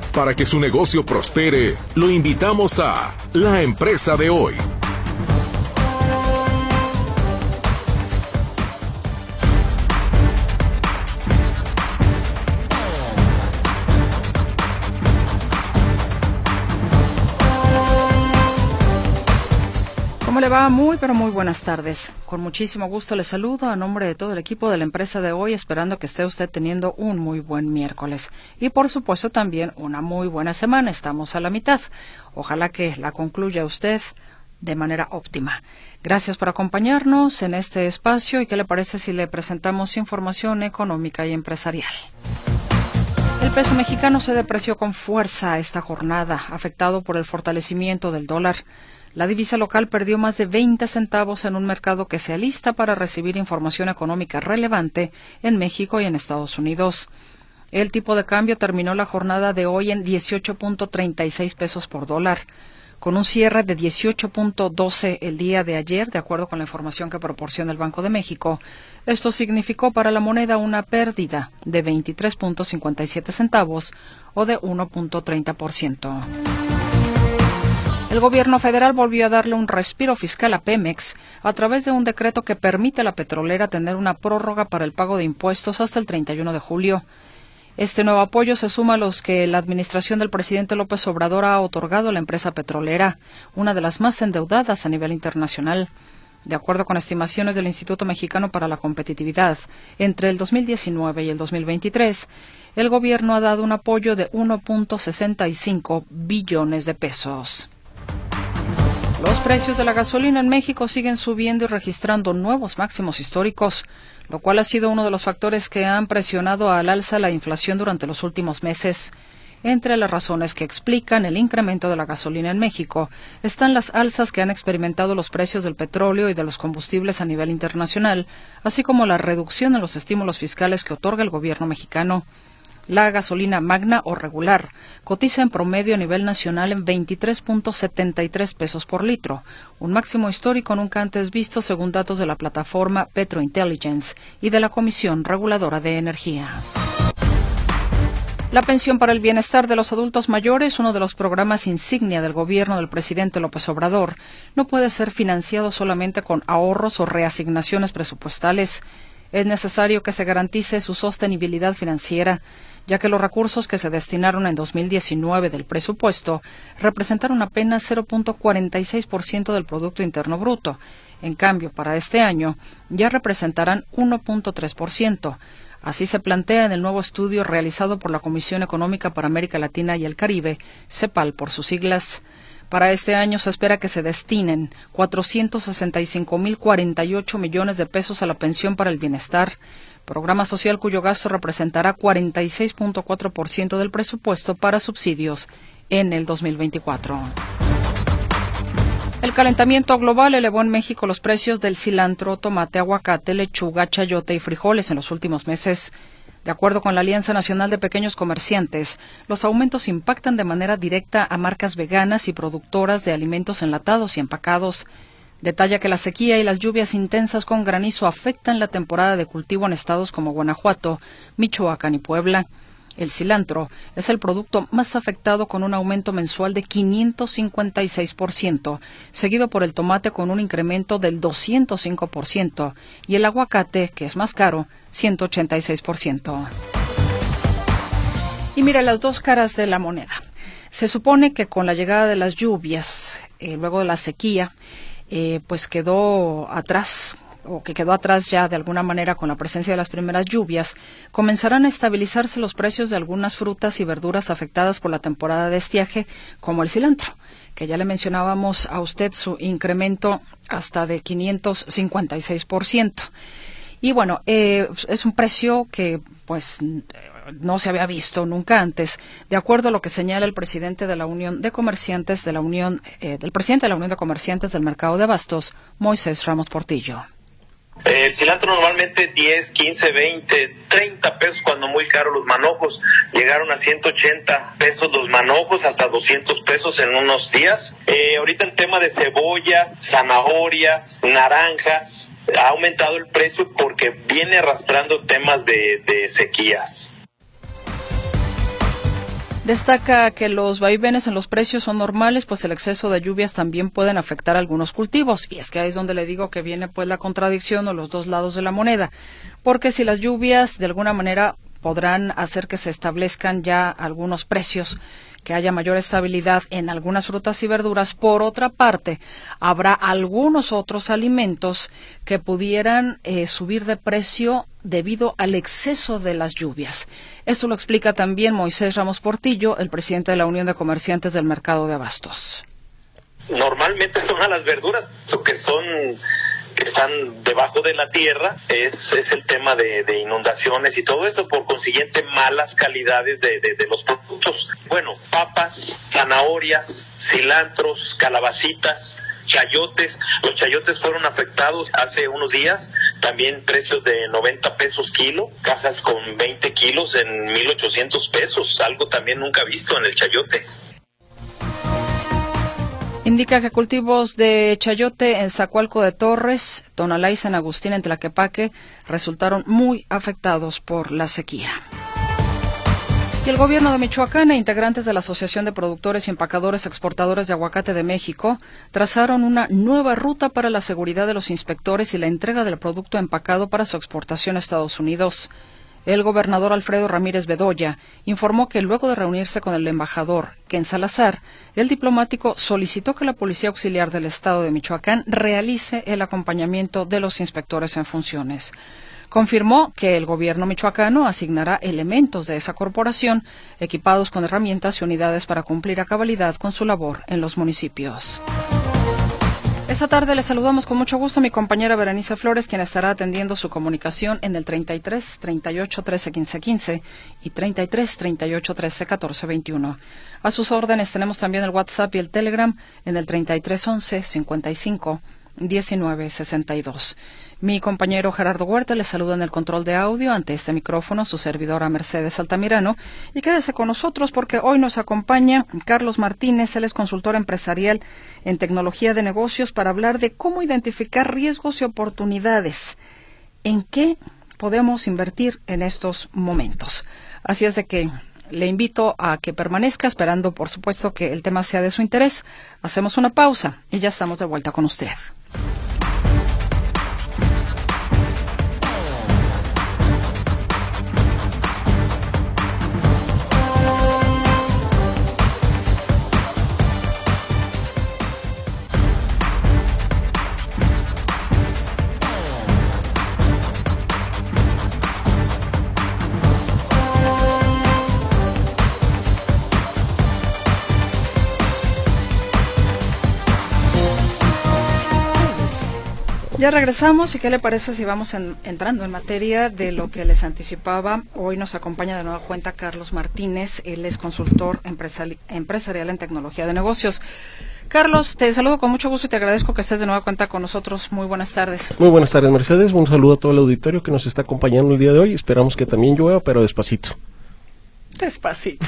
Para que su negocio prospere, lo invitamos a La Empresa de Hoy. ¿Cómo le va? Muy, pero muy buenas tardes. Con muchísimo gusto le saludo a nombre de todo el equipo de La Empresa de Hoy, esperando que esté usted teniendo un muy buen miércoles. Y por supuesto también una muy buena semana. Estamos a la mitad. Ojalá que la concluya usted de manera óptima. Gracias por acompañarnos en este espacio y ¿qué le parece si le presentamos información económica y empresarial? El peso mexicano se depreció con fuerza esta jornada, afectado por el fortalecimiento del dólar. La divisa local perdió más de 20 centavos en un mercado que se alista para recibir información económica relevante en México y en Estados Unidos. El tipo de cambio terminó la jornada de hoy en 18.36 pesos por dólar, con un cierre de 18.12 el día de ayer, de acuerdo con la información que proporciona el Banco de México. Esto significó para la moneda una pérdida de 23.57 centavos o de 1.30%. El gobierno federal volvió a darle un respiro fiscal a Pemex a través de un decreto que permite a la petrolera tener una prórroga para el pago de impuestos hasta el 31 de julio. Este nuevo apoyo se suma a los que la administración del presidente López Obrador ha otorgado a la empresa petrolera, una de las más endeudadas a nivel internacional. De acuerdo con estimaciones del Instituto Mexicano para la Competitividad, entre el 2019 y el 2023, el gobierno ha dado un apoyo de 1.65 billones de pesos. Los precios de la gasolina en México siguen subiendo y registrando nuevos máximos históricos, lo cual ha sido uno de los factores que han presionado al alza la inflación durante los últimos meses. Entre las razones que explican el incremento de la gasolina en México están las alzas que han experimentado los precios del petróleo y de los combustibles a nivel internacional, así como la reducción en los estímulos fiscales que otorga el gobierno mexicano. La gasolina magna o regular cotiza en promedio a nivel nacional en 23.73 pesos por litro, un máximo histórico nunca antes visto según datos de la plataforma Petrointelligence y de la Comisión Reguladora de Energía. La pensión para el bienestar de los adultos mayores, uno de los programas insignia del gobierno del presidente López Obrador, no puede ser financiado solamente con ahorros o reasignaciones presupuestales. Es necesario que se garantice su sostenibilidad financiera, ya que los recursos que se destinaron en 2019 del presupuesto representaron apenas 0.46% del Producto Interno Bruto. En cambio, para este año ya representarán 1.3%. Así se plantea en el nuevo estudio realizado por la Comisión Económica para América Latina y el Caribe, CEPAL por sus siglas. Para este año se espera que se destinen 465.048 millones de pesos a la pensión para el bienestar, programa social cuyo gasto representará 46.4% del presupuesto para subsidios en el 2024. El calentamiento global elevó en México los precios del cilantro, tomate, aguacate, lechuga, chayote y frijoles en los últimos meses. De acuerdo con la Alianza Nacional de Pequeños Comerciantes, los aumentos impactan de manera directa a marcas veganas y productoras de alimentos enlatados y empacados. Detalla que la sequía y las lluvias intensas con granizo afectan la temporada de cultivo en estados como Guanajuato, Michoacán y Puebla. El cilantro es el producto más afectado con un aumento mensual de 556%, seguido por el tomate con un incremento del 205% y el aguacate, que es más caro, 186%. Y mira las dos caras de la moneda. Se supone que con la llegada de las lluvias, luego de la sequía, pues quedó atrás ya de alguna manera con la presencia de las primeras lluvias, comenzarán a estabilizarse los precios de algunas frutas y verduras afectadas por la temporada de estiaje, como el cilantro, que ya le mencionábamos a usted su incremento hasta de 556%. Y bueno, es un precio que pues no se había visto nunca antes, de acuerdo a lo que señala el presidente de la Unión de Comerciantes del presidente de la Unión de Comerciantes del Mercado de Abastos, Moisés Ramos Portillo. El cilantro normalmente 10, 15, 20, 30 pesos, cuando muy caro los manojos. Llegaron a 180 pesos los manojos, hasta 200 pesos en unos días. Ahorita el tema de cebollas, zanahorias, naranjas, ha aumentado el precio porque viene arrastrando temas de sequías. Destaca que los vaivenes en los precios son normales, pues el exceso de lluvias también pueden afectar algunos cultivos. Y es que ahí es donde le digo que viene pues la contradicción o los dos lados de la moneda. Porque si las lluvias de alguna manera podrán hacer que se establezcan ya algunos precios, que haya mayor estabilidad en algunas frutas y verduras, por otra parte, habrá algunos otros alimentos que pudieran subir de precio debido al exceso de las lluvias. Esto lo explica también Moisés Ramos Portillo, el presidente de la Unión de Comerciantes del Mercado de Abastos. Normalmente son a las verduras, que están debajo de la tierra, es el tema de inundaciones y todo eso, por consiguiente malas calidades de los productos. Bueno, papas, zanahorias, cilantros, calabacitas, chayotes. Los chayotes fueron afectados hace unos días, también precios de 90 pesos kilo, cajas con 20 kilos en 1,800 pesos, algo también nunca visto en el chayote. Indica que cultivos de chayote en Zacualco de Torres, Tonalá y San Agustín en Tlaquepaque resultaron muy afectados por la sequía. Y el gobierno de Michoacán e integrantes de la Asociación de Productores y Empacadores Exportadores de Aguacate de México trazaron una nueva ruta para la seguridad de los inspectores y la entrega del producto empacado para su exportación a Estados Unidos. El gobernador Alfredo Ramírez Bedoya informó que luego de reunirse con el embajador Ken Salazar, el diplomático solicitó que la Policía Auxiliar del Estado de Michoacán realice el acompañamiento de los inspectores en funciones. Confirmó que el gobierno michoacano asignará elementos de esa corporación equipados con herramientas y unidades para cumplir a cabalidad con su labor en los municipios. Esta tarde le saludamos con mucho gusto a mi compañera Berenice Flores, quien estará atendiendo su comunicación en el 33 38 13 15 15 y 33 38 13 14 21. A sus órdenes tenemos también el WhatsApp y el Telegram en el 33 11 55 19 62. Mi compañero Gerardo Huerta le saluda en el control de audio ante este micrófono, su servidora Mercedes Altamirano, y quédese con nosotros porque hoy nos acompaña Carlos Martínez, él es consultor empresarial en tecnología de negocios para hablar de cómo identificar riesgos y oportunidades. ¿En qué podemos invertir en estos momentos? Así es de que le invito a que permanezca esperando, por supuesto, que el tema sea de su interés. Hacemos una pausa y ya estamos de vuelta con usted. Ya regresamos y ¿qué le parece si vamos entrando en materia de lo que les anticipaba? Hoy nos acompaña de nueva cuenta Carlos Martínez, él es consultor empresarial en tecnología de negocios. Carlos, te saludo con mucho gusto y te agradezco que estés de nueva cuenta con nosotros. Muy buenas tardes. Muy buenas tardes, Mercedes. Un saludo a todo el auditorio que nos está acompañando el día de hoy. Esperamos que también llueva, pero despacito. Despacito.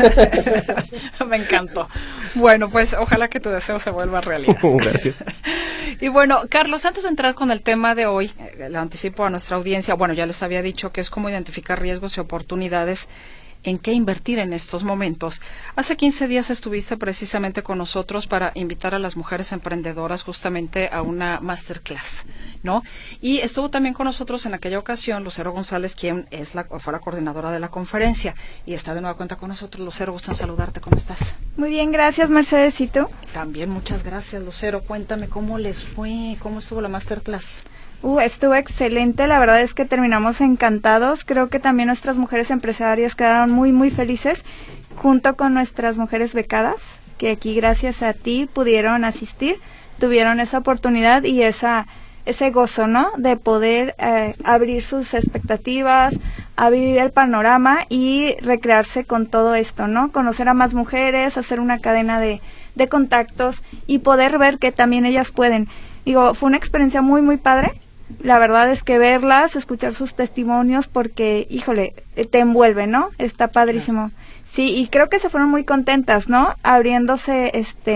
Me encantó. Bueno, pues ojalá que tu deseo se vuelva realidad. Gracias. Y bueno, Carlos, antes de entrar con el tema de hoy, le anticipo a nuestra audiencia, bueno, ya les había dicho que es cómo identificar riesgos y oportunidades, en qué invertir en estos momentos. Hace 15 días estuviste precisamente con nosotros para invitar a las mujeres emprendedoras justamente a una masterclass, ¿no? Y estuvo también con nosotros en aquella ocasión Lucero González, quien fue la coordinadora de la conferencia, y está de nueva cuenta con nosotros. Lucero, gusto en saludarte. ¿Cómo estás? Muy bien, gracias, Mercedes. ¿Y tú? También, muchas gracias, Lucero. Cuéntame cómo les fue, cómo estuvo la masterclass. Estuvo excelente, la verdad es que terminamos encantados. Creo que también nuestras mujeres empresarias quedaron muy, muy felices, junto con nuestras mujeres becadas, que aquí gracias a ti pudieron asistir, tuvieron esa oportunidad y ese gozo, ¿no?, de poder abrir sus expectativas, abrir el panorama y recrearse con todo esto, ¿no?, conocer a más mujeres, hacer una cadena de contactos y poder ver que también ellas pueden. Digo, fue una experiencia muy, muy padre. La verdad es que verlas, escuchar sus testimonios, porque, híjole, te envuelve, ¿no? Está padrísimo. Sí, y creo que se fueron muy contentas, ¿no? Abriéndose,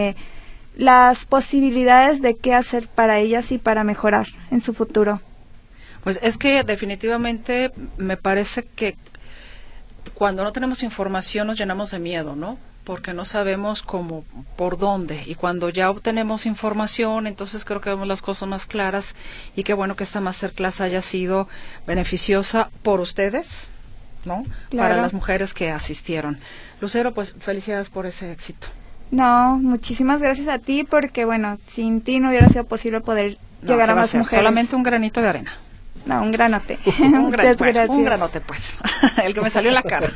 las posibilidades de qué hacer para ellas y para mejorar en su futuro. Pues es que definitivamente me parece que cuando no tenemos información nos llenamos de miedo, ¿no? Porque no sabemos cómo, por dónde. Y cuando ya obtenemos información, entonces creo que vemos las cosas más claras. Y qué bueno que esta masterclass haya sido beneficiosa por ustedes, ¿no? Claro. Para las mujeres que asistieron. Lucero, pues felicidades por ese éxito. No, muchísimas gracias a ti, porque bueno, sin ti no hubiera sido posible poder llegar a más mujeres. Solamente un granito de arena. No, un granote. Muchas gracias. Un granote, pues. El que me salió en la cara.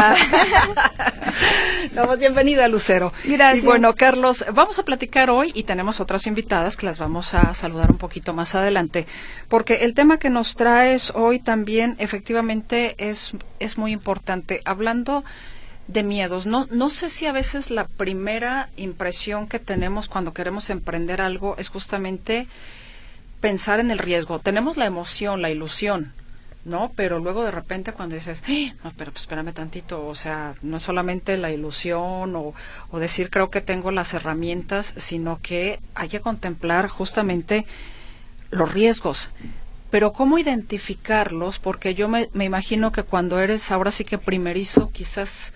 No, pues bienvenida, Lucero. Gracias. Y bueno, Carlos, vamos a platicar hoy y tenemos otras invitadas que las vamos a saludar un poquito más adelante, porque el tema que nos traes hoy también efectivamente es muy importante. Hablando de miedos, no sé si a veces la primera impresión que tenemos cuando queremos emprender algo es justamente pensar en el riesgo. Tenemos la emoción, la ilusión, ¿no? Pero luego de repente cuando dices, no, pero pues espérame tantito, o sea, no es solamente la ilusión o decir creo que tengo las herramientas, sino que hay que contemplar justamente los riesgos. Pero ¿cómo identificarlos? Porque yo me imagino que cuando eres ahora sí que primerizo, quizás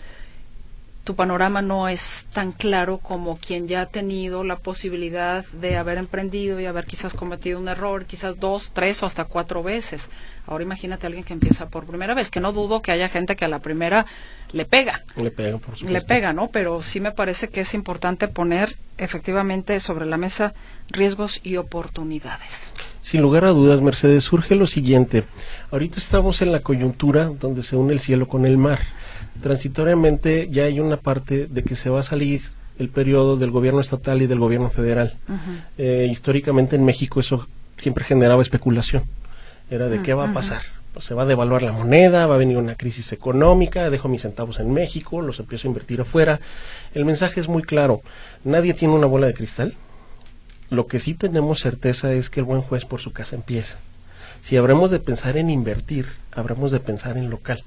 tu panorama no es tan claro como quien ya ha tenido la posibilidad de haber emprendido y haber quizás cometido un error, quizás 2, 3 o hasta 4 veces. Ahora imagínate a alguien que empieza por primera vez, que no dudo que haya gente que a la primera le pega. Le pega, por supuesto. Le pega, ¿no? Pero sí me parece que es importante poner efectivamente sobre la mesa riesgos y oportunidades. Sin lugar a dudas, Mercedes, surge lo siguiente. Ahorita estamos en la coyuntura donde se une el cielo con el mar. Transitoriamente ya hay una parte de que se va a salir el periodo del gobierno estatal y del gobierno federal. Históricamente en México eso siempre generaba especulación. Era de qué va a pasar. Pues se va a devaluar la moneda, va a venir una crisis económica, dejo mis centavos en México, los empiezo a invertir afuera. El mensaje es muy claro. Nadie tiene una bola de cristal. Lo que sí tenemos certeza es que el buen juez por su casa empieza. Si habremos de pensar en invertir, habremos de pensar en local.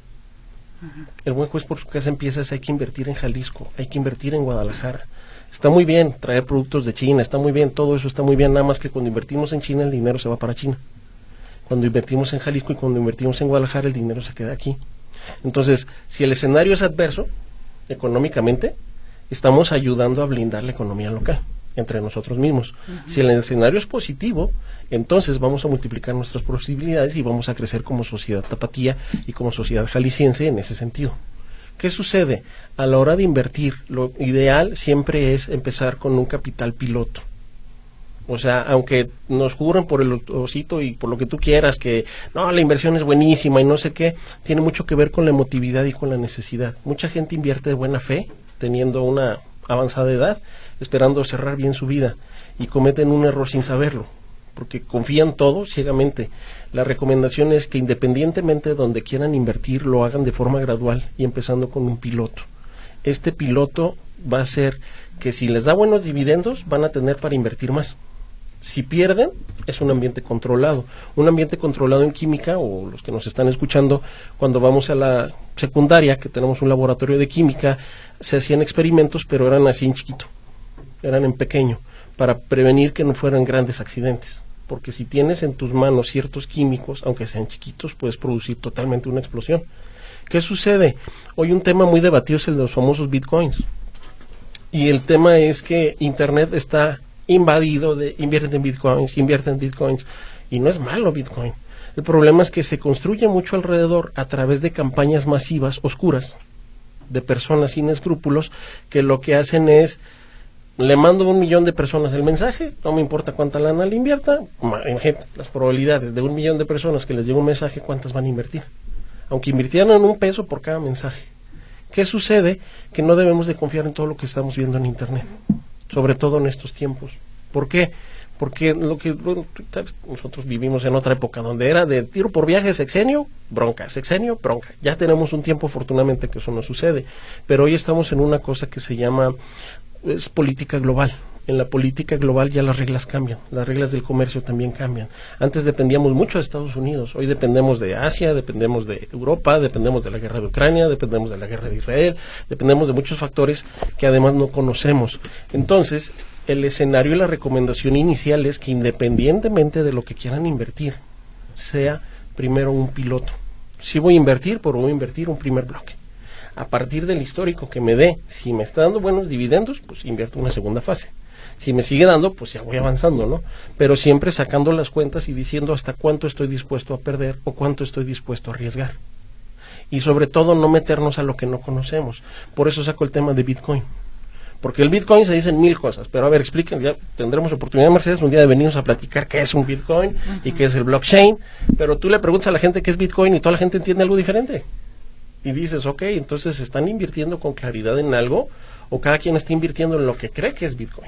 El buen juez por su casa empieza, hay que invertir en Jalisco, hay que invertir en Guadalajara. Está muy bien traer productos de China, está muy bien, todo eso está muy bien, nada más que cuando invertimos en China el dinero se va para China. Cuando invertimos en Jalisco y cuando invertimos en Guadalajara el dinero se queda aquí. Entonces, si el escenario es adverso, económicamente, estamos ayudando a blindar la economía local entre nosotros mismos. Si el escenario es positivo, entonces vamos a multiplicar nuestras posibilidades y vamos a crecer como sociedad tapatía y como sociedad jalisciense en ese sentido. ¿Qué sucede? A la hora de invertir, lo ideal siempre es empezar con un capital piloto. O sea, aunque nos juren por el osito y por lo que tú quieras que no, la inversión es buenísima y no sé qué, tiene mucho que ver con la emotividad y con la necesidad. Mucha gente invierte de buena fe, teniendo una avanzada edad, esperando cerrar bien su vida y cometen un error sin saberlo, porque confían todo ciegamente. La recomendación es que independientemente de donde quieran invertir, lo hagan de forma gradual y empezando con un piloto. Este piloto va a ser que si les da buenos dividendos, van a tener para invertir más. Si pierden, es un ambiente controlado. Un ambiente controlado en química, o los que nos están escuchando, cuando vamos a la secundaria, que tenemos un laboratorio de química, se hacían experimentos, pero eran así en chiquito, eran en pequeño, para prevenir que no fueran grandes accidentes. Porque si tienes en tus manos ciertos químicos, aunque sean chiquitos, puedes producir totalmente una explosión. ¿Qué sucede? Hoy un tema muy debatido es el de los famosos bitcoins. Y el tema es que Internet está invadido de invierte en bitcoins, y no es malo Bitcoin. El problema es que se construye mucho alrededor a través de campañas masivas, oscuras, de personas sin escrúpulos, que lo que hacen es, le mando 1 millón de personas el mensaje, no me importa cuánta lana le invierta, imagínate, las probabilidades de 1 millón de personas que les llegue un mensaje, ¿cuántas van a invertir? Aunque invirtieran $1 por cada mensaje. ¿Qué sucede? Que no debemos de confiar en todo lo que estamos viendo en Internet, sobre todo en estos tiempos. ¿Por qué? Porque nosotros vivimos en otra época donde era de tiro por viaje, sexenio, bronca. Ya tenemos un tiempo, afortunadamente, que eso no sucede. Pero hoy estamos en una cosa que se llama es política global. En la política global ya las reglas cambian, las reglas del comercio también cambian. Antes dependíamos mucho de Estados Unidos, hoy dependemos de Asia, dependemos de Europa, dependemos de la guerra de Ucrania, dependemos de la guerra de Israel, dependemos de muchos factores que además no conocemos. Entonces, el escenario y la recomendación inicial es que independientemente de lo que quieran invertir, sea primero un piloto. Si voy a invertir, pero voy a invertir un primer bloque. A partir del histórico que me dé, si me está dando buenos dividendos, pues invierto una segunda fase. Si me sigue dando, pues ya voy avanzando, ¿no? Pero siempre sacando las cuentas y diciendo hasta cuánto estoy dispuesto a perder o cuánto estoy dispuesto a arriesgar. Y sobre todo no meternos a lo que no conocemos. Por eso saco el tema de Bitcoin. Porque el Bitcoin se dicen 1000 cosas, pero a ver, expliquen, ya tendremos oportunidad, Mercedes, un día de venirnos a platicar qué es un Bitcoin y qué es el blockchain, pero tú le preguntas a la gente qué es Bitcoin y toda la gente entiende algo diferente. Y dices, ok, entonces ¿están invirtiendo con claridad en algo o cada quien está invirtiendo en lo que cree que es Bitcoin?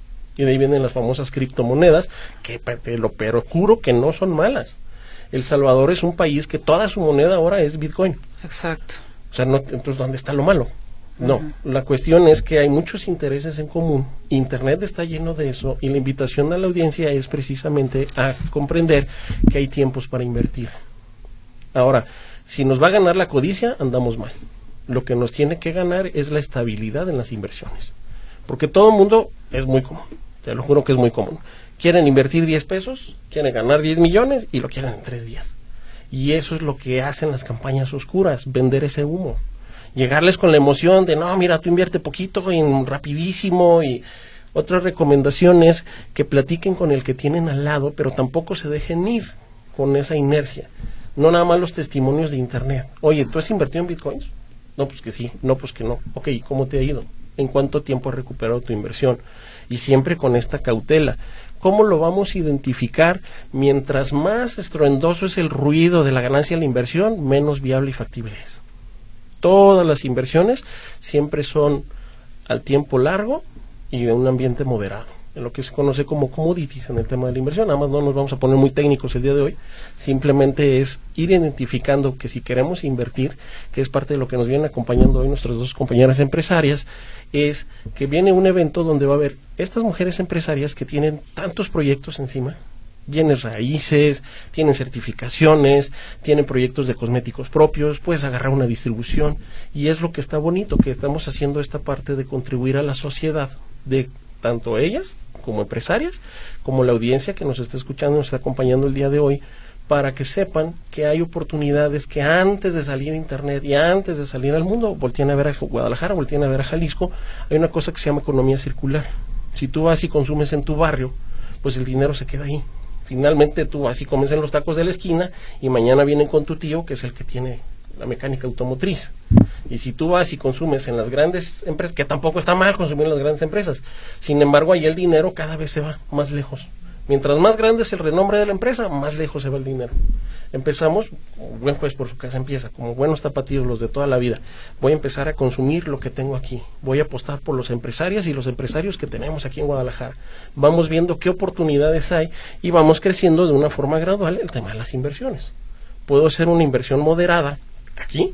Y de ahí vienen las famosas criptomonedas, que pero juro que no son malas. El Salvador es un país que toda su moneda ahora es Bitcoin. Exacto. O sea, no, entonces, ¿dónde está lo malo? No, la cuestión es que hay muchos intereses en común, Internet está lleno de eso y la invitación a la audiencia es precisamente a comprender que hay tiempos para invertir. Ahora, si nos va a ganar la codicia, andamos mal. Lo que nos tiene que ganar es la estabilidad en las inversiones, porque todo el mundo es muy común, te lo juro que es muy común. Quieren invertir 10 pesos, quieren ganar 10 millones y lo quieren en 3 días. Y eso es lo que hacen las campañas oscuras, vender ese humo. Llegarles con la emoción de, no, mira, tú invierte poquito y rapidísimo. Y otra recomendación es que platiquen con el que tienen al lado, pero tampoco se dejen ir con esa inercia. No nada más los testimonios de Internet. Oye, ¿tú has invertido en Bitcoins? No, pues que sí. No, pues que no. Ok, ¿cómo te ha ido? ¿En cuánto tiempo has recuperado tu inversión? Y siempre con esta cautela. ¿Cómo lo vamos a identificar? Mientras más estruendoso es el ruido de la ganancia de la inversión, menos viable y factible es. Todas las inversiones siempre son al tiempo largo y de un ambiente moderado, en lo que se conoce como commodities en el tema de la inversión. Nada más no nos vamos a poner muy técnicos el día de hoy, simplemente es ir identificando que si queremos invertir, que es parte de lo que nos vienen acompañando hoy nuestras dos compañeras empresarias, es que viene un evento donde va a haber estas mujeres empresarias que tienen tantos proyectos encima, bienes raíces, tienen certificaciones, tienen proyectos de cosméticos propios, puedes agarrar una distribución y es lo que está bonito, que estamos haciendo esta parte de contribuir a la sociedad, de tanto ellas como empresarias, como la audiencia que nos está escuchando, nos está acompañando el día de hoy, para que sepan que hay oportunidades que antes de salir a Internet y antes de salir al mundo, volteen a ver a Guadalajara, volteen a ver a Jalisco, hay una cosa que se llama economía circular. Si tú vas y consumes en tu barrio, pues el dinero se queda ahí. Finalmente tú vas y comes en los tacos de la esquina y mañana vienen con tu tío que es el que tiene la mecánica automotriz. Y si tú vas y consumes en las grandes empresas, que tampoco está mal consumir en las grandes empresas, sin embargo ahí el dinero cada vez se va más lejos. Mientras más grande es el renombre de la empresa, más lejos se va el dinero. Empezamos, buen juez por su casa empieza, como buenos tapatíos los de toda la vida. Voy a empezar a consumir lo que tengo aquí. Voy a apostar por los empresarias y los empresarios que tenemos aquí en Guadalajara. Vamos viendo qué oportunidades hay y vamos creciendo de una forma gradual el tema de las inversiones. Puedo hacer una inversión moderada aquí,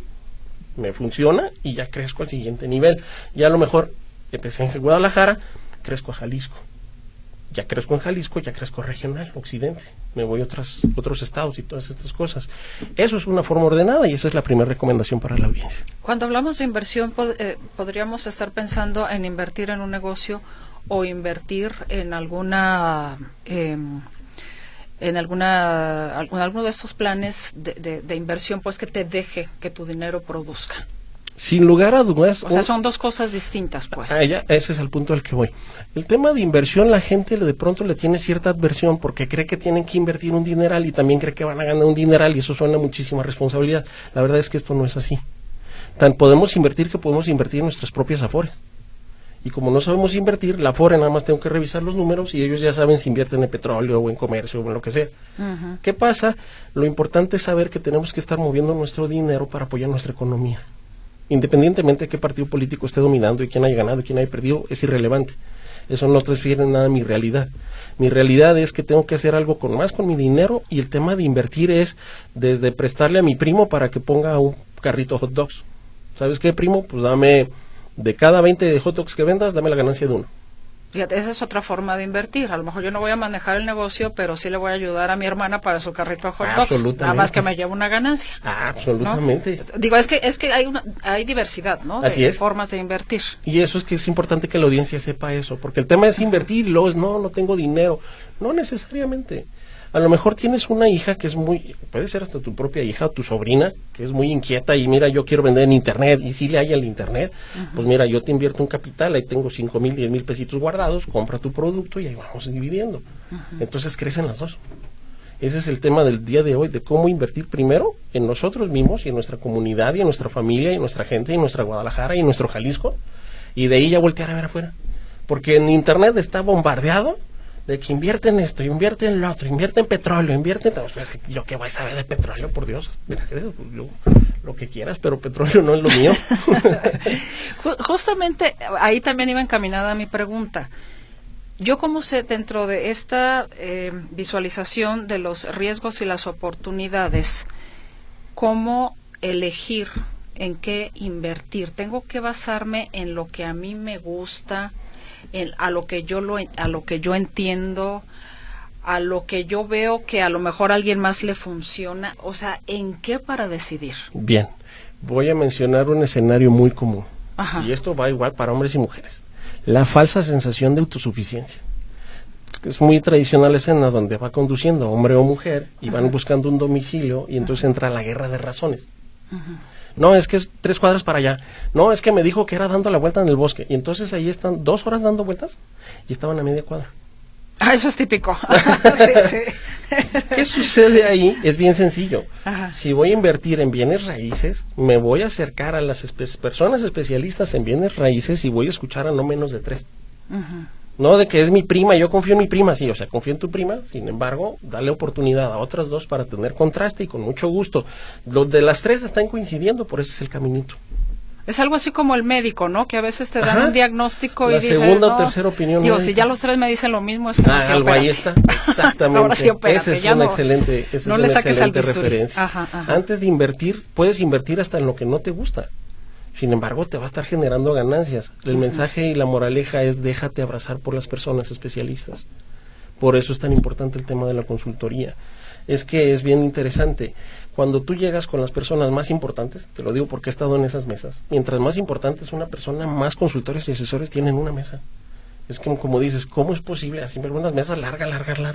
me funciona y ya crezco al siguiente nivel. Ya a lo mejor empecé en Guadalajara, crezco a Jalisco. Ya crezco en Jalisco, ya crezco regional, occidente, me voy a otros estados y todas estas cosas. Eso es una forma ordenada y esa es la primera recomendación para la audiencia. Cuando hablamos de inversión, podríamos estar pensando en invertir en un negocio o invertir en alguno de estos planes de inversión, pues que te deje que tu dinero produzca. Sin lugar a dudas. O sea, son dos cosas distintas, pues. Ese es el punto al que voy. El tema de inversión, la gente de pronto le tiene cierta adversión porque cree que tienen que invertir un dineral y también cree que van a ganar un dineral y eso suena muchísima responsabilidad. La verdad es que esto no es así. Tan podemos invertir que podemos invertir en nuestras propias afores. Y como no sabemos invertir, la afore nada más tengo que revisar los números y ellos ya saben si invierten en petróleo o en comercio o en lo que sea. ¿Qué pasa? Lo importante es saber que tenemos que estar moviendo nuestro dinero para apoyar nuestra economía. Independientemente de qué partido político esté dominando y quién haya ganado y quién haya perdido, es irrelevante. Eso no transfiere nada a mi realidad. Mi realidad es que tengo que hacer algo con mi dinero y el tema de invertir es desde prestarle a mi primo para que ponga un carrito de hot dogs. ¿Sabes qué, primo? Pues dame, de cada 20 hot dogs que vendas, dame la ganancia de uno. Fíjate, esa es otra forma de invertir. A lo mejor yo no voy a manejar el negocio, pero sí le voy a ayudar a mi hermana para su carrito de hot dogs. Nada más que me lleve una ganancia. Absolutamente. ¿No? Digo, es que hay diversidad, ¿no? De formas de invertir. Y eso es que es importante que la audiencia sepa eso, porque el tema es invertir y luego es, no tengo dinero. No necesariamente. A lo mejor tienes una hija que es puede ser hasta tu propia hija o tu sobrina, que es muy inquieta y mira, yo quiero vender en internet, y si le hay al internet, pues mira, yo te invierto un capital, ahí tengo 5,000, 10,000 pesitos guardados, compra tu producto y ahí vamos dividiendo. Entonces crecen las dos. Ese es el tema del día de hoy, de cómo invertir primero en nosotros mismos y en nuestra comunidad y en nuestra familia y en nuestra gente y en nuestra Guadalajara y en nuestro Jalisco, y de ahí ya voltear a ver afuera. Porque en internet está bombardeado de que invierte en esto, invierte en lo otro, invierte en petróleo, invierte en... Yo qué voy a saber de petróleo, por Dios. Mira, yo, lo que quieras, pero petróleo no es lo mío. Justamente ahí también iba encaminada mi pregunta. Yo cómo sé, dentro de esta visualización de los riesgos y las oportunidades, cómo elegir en qué invertir. Tengo que basarme en lo que a mí me gusta, a lo que yo entiendo, a lo que yo veo que a lo mejor a alguien más le funciona. O sea, ¿en qué para decidir? Bien, voy a mencionar un escenario muy común. Ajá. Y esto va igual para hombres y mujeres. La falsa sensación de autosuficiencia. Es muy tradicional escena donde va conduciendo hombre o mujer y van buscando un domicilio y entonces entra la guerra de razones. No, es que es 3 cuadras para allá. No, es que me dijo que era dando la vuelta en el bosque. Y entonces ahí están 2 horas dando vueltas y estaban a media cuadra. Ah, eso es típico. Sí. ¿Qué sucede ahí? Es bien sencillo. Ajá. Si voy a invertir en bienes raíces, me voy a acercar a las personas especialistas en bienes raíces y voy a escuchar a no menos de 3. No de que es mi prima, yo confío en mi prima, sí, o sea, confío en tu prima, sin embargo, dale oportunidad a otras 2 para tener contraste y con mucho gusto. Los de las 3 están coincidiendo, por eso es el caminito. Es algo así como el médico, ¿no? Que a veces te dan un diagnóstico y dices, segunda no, o tercera opinión. Digo, médica. Si ya los 3 me dicen lo mismo, es que no algo ahí está, exactamente. Ahora sí, opérate, esa es ya una no, excelente, no le saques al excelente bisturí. referencia. Ajá. Antes de invertir, puedes invertir hasta en lo que no te gusta. Sin embargo, te va a estar generando ganancias. El mensaje y la moraleja es déjate abrazar por las personas especialistas. Por eso es tan importante el tema de la consultoría. Es que es bien interesante. Cuando tú llegas con las personas más importantes, te lo digo porque he estado en esas mesas, mientras más importante es una persona, más consultores y asesores tienen una mesa. Es que, como dices, ¿cómo es posible? Así, unas mesas largas,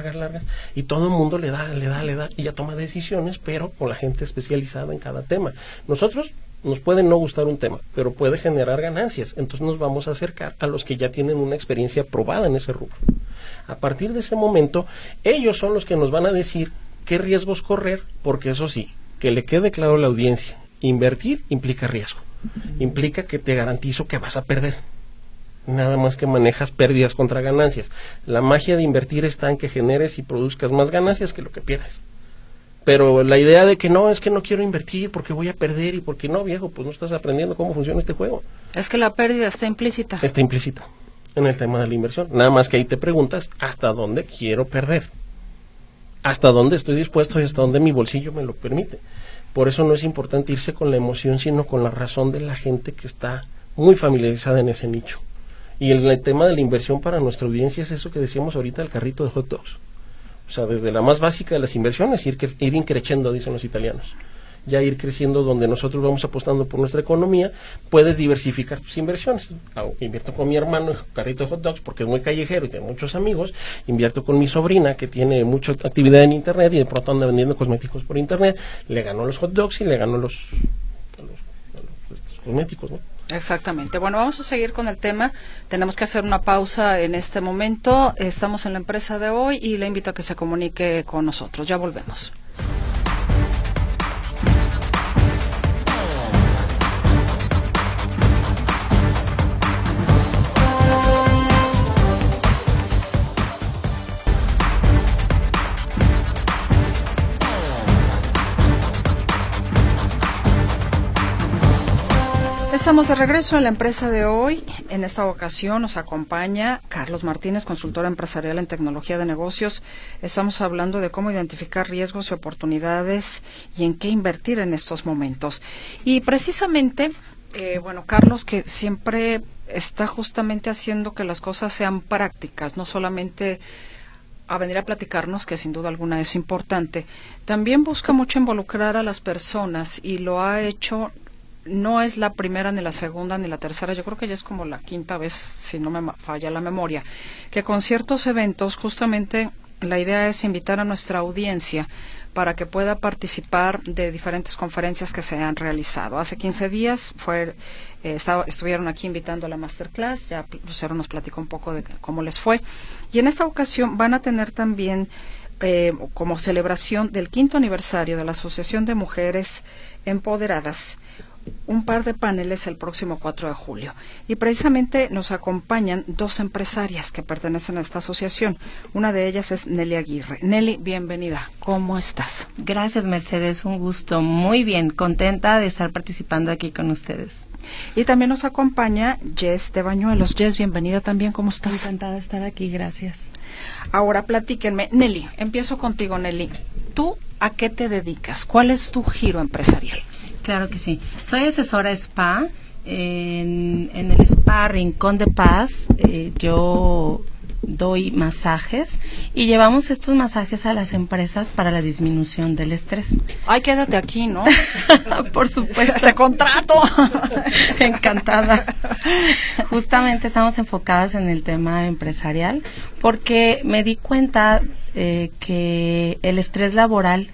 y todo el mundo le da, y ya toma decisiones, pero con la gente especializada en cada tema. Nosotros nos puede no gustar un tema, pero puede generar ganancias, entonces nos vamos a acercar a los que ya tienen una experiencia probada en ese rubro. A partir de ese momento, ellos son los que nos van a decir qué riesgos correr, porque eso sí, que le quede claro a la audiencia, invertir implica riesgo, implica que te garantizo que vas a perder. Nada más que manejas pérdidas contra ganancias. La magia de invertir está en que generes y produzcas más ganancias que lo que pierdes. Pero la idea de que no, es que no quiero invertir porque voy a perder y porque no, viejo, pues no estás aprendiendo cómo funciona este juego. Es que la pérdida está implícita. Está implícita en el tema de la inversión. Nada más que ahí te preguntas, ¿hasta dónde quiero perder? ¿Hasta dónde estoy dispuesto y hasta dónde mi bolsillo me lo permite? Por eso no es importante irse con la emoción, sino con la razón de la gente que está muy familiarizada en ese nicho. Y el tema de la inversión para nuestra audiencia es eso que decíamos ahorita, el carrito de hot dogs. O sea, desde la más básica de las inversiones, ir increciendo, dicen los italianos. Ya ir creciendo donde nosotros vamos apostando por nuestra economía, puedes diversificar tus inversiones. Invierto con mi hermano en carrito de hot dogs porque es muy callejero y tiene muchos amigos. Invierto con mi sobrina que tiene mucha actividad en internet y de pronto anda vendiendo cosméticos por internet. Le ganó los hot dogs y le ganó los cosméticos, ¿no? Exactamente. Bueno, vamos a seguir con el tema. Tenemos que hacer una pausa en este momento. Estamos en la empresa de hoy y le invito a que se comunique con nosotros. Ya volvemos. Estamos de regreso en la empresa de hoy. En esta ocasión nos acompaña Carlos Martínez, consultor empresarial en tecnología de negocios. Estamos hablando de cómo identificar riesgos y oportunidades y en qué invertir en estos momentos. Y precisamente, Carlos, que siempre está justamente haciendo que las cosas sean prácticas, no solamente a venir a platicarnos, que sin duda alguna es importante, también busca mucho involucrar a las personas y lo ha hecho. No es la primera, ni la segunda, ni la tercera, yo creo que ya es como la 5ª vez, si no me falla la memoria, que con ciertos eventos justamente la idea es invitar a nuestra audiencia para que pueda participar de diferentes conferencias que se han realizado. Hace 15 días estuvieron aquí invitando a la masterclass, ya Lucero nos platicó un poco de cómo les fue, y en esta ocasión van a tener también como celebración del 5º aniversario de la Asociación de Mujeres Empoderadas, un par de paneles el próximo 4 de julio. Y precisamente nos acompañan 2 empresarias que pertenecen a esta asociación. Una de ellas es Nelly Aguirre. Nelly, bienvenida. ¿Cómo estás? Gracias, Mercedes. Un gusto. Muy bien. Contenta de estar participando aquí con ustedes. Y también nos acompaña Jess de Bañuelos. Jess, bienvenida también. ¿Cómo estás? Encantada de estar aquí. Gracias. Ahora platíquenme. Nelly, empiezo contigo, Nelly. ¿Tú a qué te dedicas? ¿Cuál es tu giro empresarial? Claro que sí. Soy asesora spa. En el spa Rincón de Paz yo doy masajes y llevamos estos masajes a las empresas para la disminución del estrés. Ay, quédate aquí, ¿no? Por supuesto. ¡Te contrato! Encantada. Justamente estamos enfocadas en el tema empresarial porque me di cuenta que el estrés laboral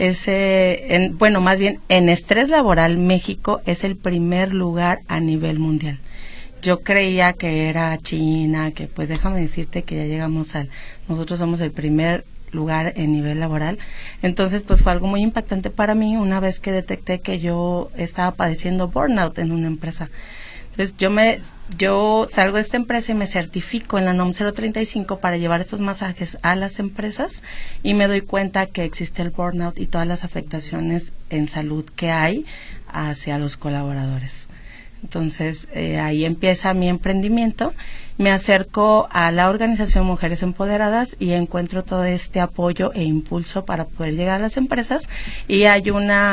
en estrés laboral México es el primer lugar a nivel mundial. Yo creía que era China, que pues déjame decirte que ya llegamos nosotros somos el primer lugar en nivel laboral. Entonces pues fue algo muy impactante para mí una vez que detecté que yo estaba padeciendo burnout en una empresa. Entonces yo salgo de esta empresa y me certifico en la NOM 035 para llevar estos masajes a las empresas y me doy cuenta que existe el burnout y todas las afectaciones en salud que hay hacia los colaboradores. Entonces ahí empieza mi emprendimiento. Me acerco a la organización Mujeres Empoderadas y encuentro todo este apoyo e impulso para poder llegar a las empresas y hay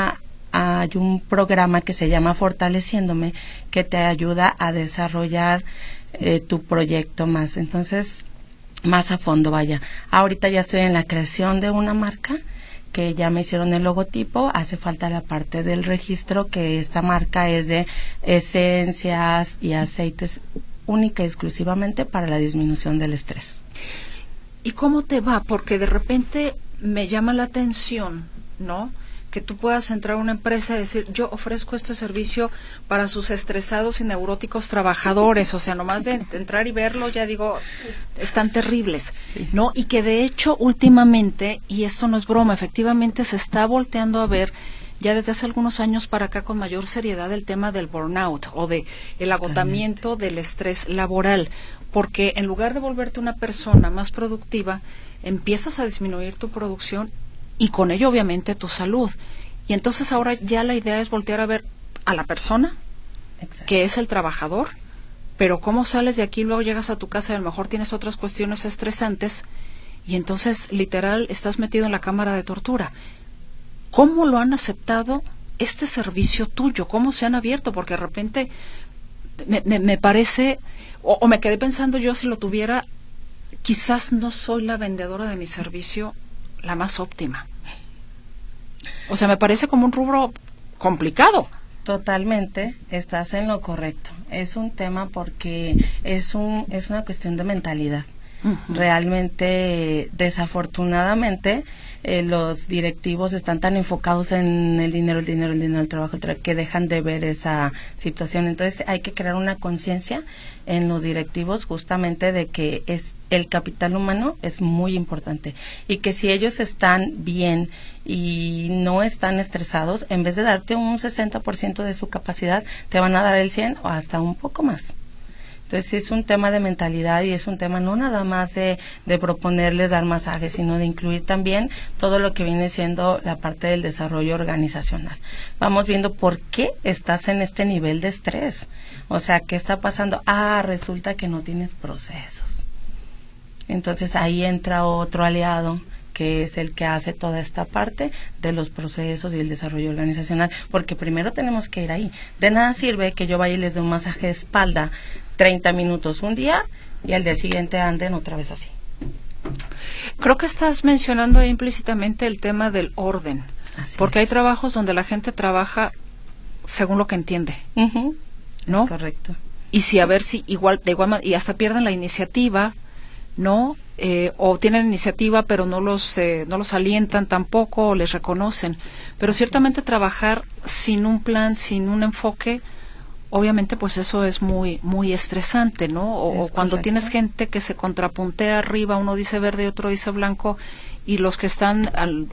un programa que se llama Fortaleciéndome que te ayuda a desarrollar tu proyecto más. Entonces, más a fondo, vaya. Ahorita ya estoy en la creación de una marca que ya me hicieron el logotipo. Hace falta la parte del registro, que esta marca es de esencias y aceites única y exclusivamente para la disminución del estrés. ¿Y cómo te va? Porque de repente me llama la atención, ¿no?, que tú puedas entrar a una empresa y decir, yo ofrezco este servicio para sus estresados y neuróticos trabajadores, o sea, nomás de entrar y verlo, ya digo, están terribles, sí, ¿no? Y que de hecho, últimamente, y esto no es broma, efectivamente se está volteando a ver ya desde hace algunos años para acá con mayor seriedad el tema del burnout o de el agotamiento del estrés laboral, porque en lugar de volverte una persona más productiva, empiezas a disminuir tu producción y con ello obviamente tu salud. Y entonces ahora ya la idea es voltear a ver a la persona, exacto, que es el trabajador, pero cómo sales de aquí, luego llegas a tu casa y a lo mejor tienes otras cuestiones estresantes y entonces literal estás metido en la cámara de tortura. ¿Cómo lo han aceptado este servicio tuyo? ¿Cómo se han abierto? Porque de repente me parece, o me quedé pensando yo si lo tuviera, quizás no soy la vendedora de mi servicio la más óptima. O sea, me parece como un rubro complicado. Totalmente, estás en lo correcto. Es un tema porque es una cuestión de mentalidad. Uh-huh. Realmente, desafortunadamente, los directivos están tan enfocados en el dinero, el trabajo, que dejan de ver esa situación. Entonces hay que crear una conciencia en los directivos justamente de que el capital humano es muy importante y que si ellos están bien y no están estresados, en vez de darte un 60% de su capacidad, te van a dar el 100 o hasta un poco más. Entonces es un tema de mentalidad y es un tema no nada más de proponerles dar masajes, sino de incluir también todo lo que viene siendo la parte del desarrollo organizacional. Vamos viendo por qué estás en este nivel de estrés. O sea, ¿qué está pasando? Resulta que no tienes procesos. Entonces ahí entra otro aliado que es el que hace toda esta parte de los procesos y el desarrollo organizacional, porque primero tenemos que ir ahí. De nada sirve que yo vaya y les dé un masaje de espalda 30 minutos un día y al día siguiente anden otra vez así. Creo que estás mencionando implícitamente el tema del orden, porque hay trabajos donde la gente trabaja según lo que entiende, ¿no? Es correcto. Y si a ver si igual y hasta pierden la iniciativa, ¿no? O tienen iniciativa pero no los alientan tampoco o les reconocen, pero ciertamente trabajar sin un plan, sin un enfoque, obviamente pues eso es muy muy estresante, ¿no? O cuando tienes gente que se contrapuntea arriba, uno dice verde y otro dice blanco, y los que están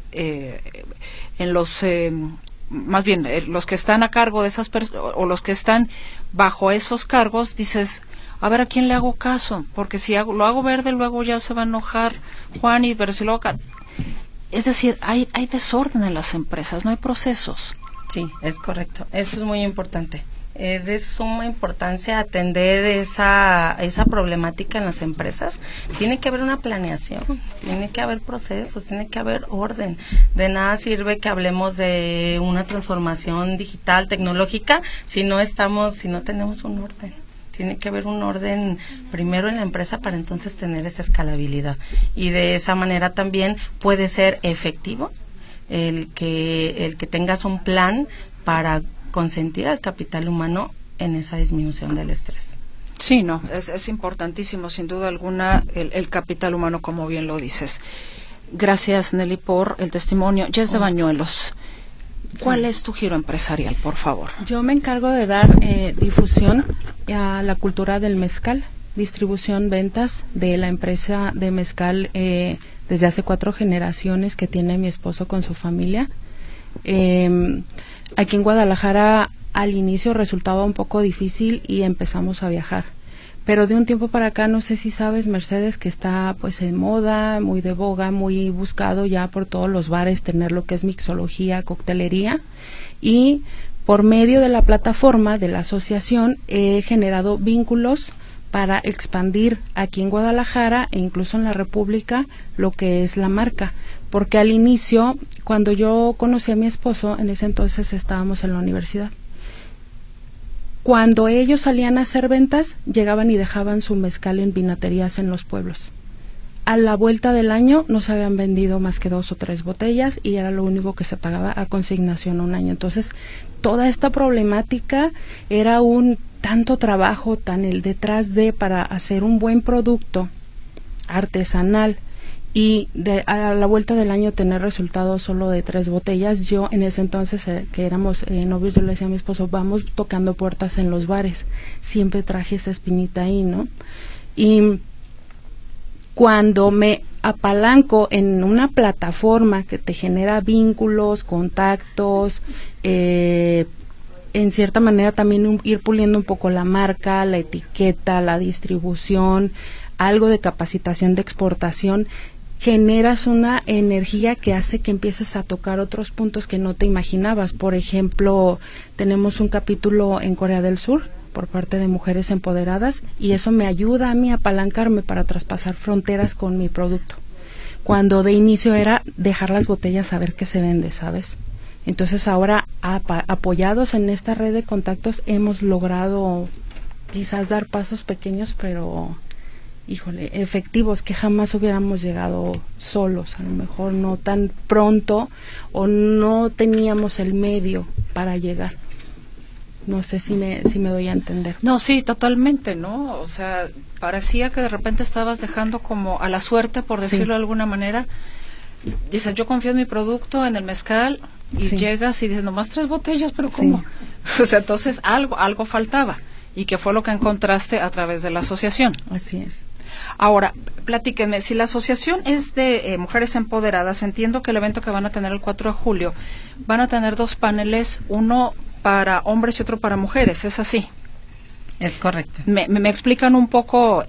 más bien los que están a cargo de esas personas o los que están bajo esos cargos, dices, a ver, ¿a quién le hago caso? Porque si lo hago verde, luego ya se va a enojar Juan, pero si lo hago... Es decir, hay desorden en las empresas, no hay procesos. Sí, es correcto. Eso es muy importante. Es de suma importancia atender esa problemática en las empresas. Tiene que haber una planeación, tiene que haber procesos, tiene que haber orden. De nada sirve que hablemos de una transformación digital, tecnológica, si no tenemos un orden. Tiene que haber un orden primero en la empresa para entonces tener esa escalabilidad. Y de esa manera también puede ser efectivo el que tengas un plan para consentir al capital humano en esa disminución del estrés. Sí, no, es importantísimo, sin duda alguna, el capital humano, como bien lo dices. Gracias, Nelly, por el testimonio. Jess de Bañuelos, ¿cuál es tu giro empresarial, por favor? Yo me encargo de dar difusión a la cultura del mezcal, distribución, ventas de la empresa de mezcal desde hace 4 generaciones que tiene mi esposo con su familia. Aquí en Guadalajara al inicio resultaba un poco difícil y empezamos a viajar. Pero de un tiempo para acá, no sé si sabes, Mercedes, que está pues en moda, muy de boga, muy buscado ya por todos los bares tener lo que es mixología, coctelería, y por medio de la plataforma de la asociación he generado vínculos para expandir aquí en Guadalajara e incluso en la República lo que es la marca. Porque al inicio, cuando yo conocí a mi esposo, en ese entonces estábamos en la universidad. Cuando ellos salían a hacer ventas, llegaban y dejaban su mezcal en vinaterías en los pueblos. A la vuelta del año no se habían vendido más que 2 o 3 botellas y era lo único que se pagaba a consignación un año. Entonces, toda esta problemática era un tanto trabajo, tan el detrás de para hacer un buen producto artesanal y a la vuelta del año tener resultados solo de 3 botellas. Yo en ese entonces que éramos novios, yo le decía a mi esposo, vamos tocando puertas en los bares. Siempre traje esa espinita ahí, ¿no? Y cuando me apalanco en una plataforma que te genera vínculos, contactos, en cierta manera también ir puliendo un poco la marca, la etiqueta, la distribución, algo de capacitación de exportación, generas una energía que hace que empieces a tocar otros puntos que no te imaginabas. Por ejemplo, tenemos un capítulo en Corea del Sur por parte de mujeres empoderadas y eso me ayuda a mí a apalancarme para traspasar fronteras con mi producto. Cuando de inicio era dejar las botellas a ver qué se vende, ¿sabes? Entonces ahora apoyados en esta red de contactos hemos logrado quizás dar pasos pequeños, pero híjole, efectivos, que jamás hubiéramos llegado solos, a lo mejor no tan pronto o no teníamos el medio para llegar. No sé si me doy a entender. No, sí, totalmente, ¿no? O sea, parecía que de repente estabas dejando como a la suerte, por decirlo de alguna manera. Dices, yo confío en mi producto, en el mezcal, y llegas y dices, nomás 3 botellas, pero ¿cómo? O sea, entonces algo faltaba, y que fue lo que encontraste a través de la asociación. Así es. Ahora, platíquenme, si la asociación es de mujeres empoderadas, entiendo que el evento que van a tener el 4 de julio, van a tener 2 paneles, uno para hombres y otro para mujeres, ¿es así? Es correcto. ¿Me explican un poco,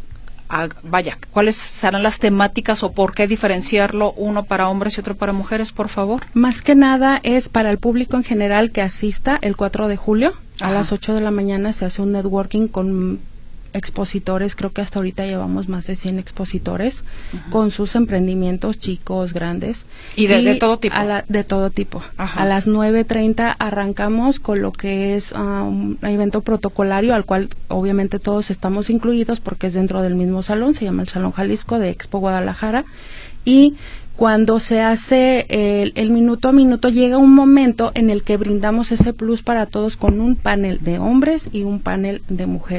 cuáles serán las temáticas o por qué diferenciarlo uno para hombres y otro para mujeres, por favor? Más que nada es para el público en general que asista el 4 de julio. A las 8 de la mañana se hace un networking con expositores, creo que hasta ahorita llevamos más de 100 expositores con sus emprendimientos chicos, grandes. ¿Y de todo tipo? De todo tipo. A las 9:30 arrancamos con lo que es un evento protocolario al cual obviamente todos estamos incluidos porque es dentro del mismo salón, se llama el Salón Jalisco de Expo Guadalajara, y cuando se hace el minuto a minuto llega un momento en el que brindamos ese plus para todos con un panel de hombres y un panel de mujeres.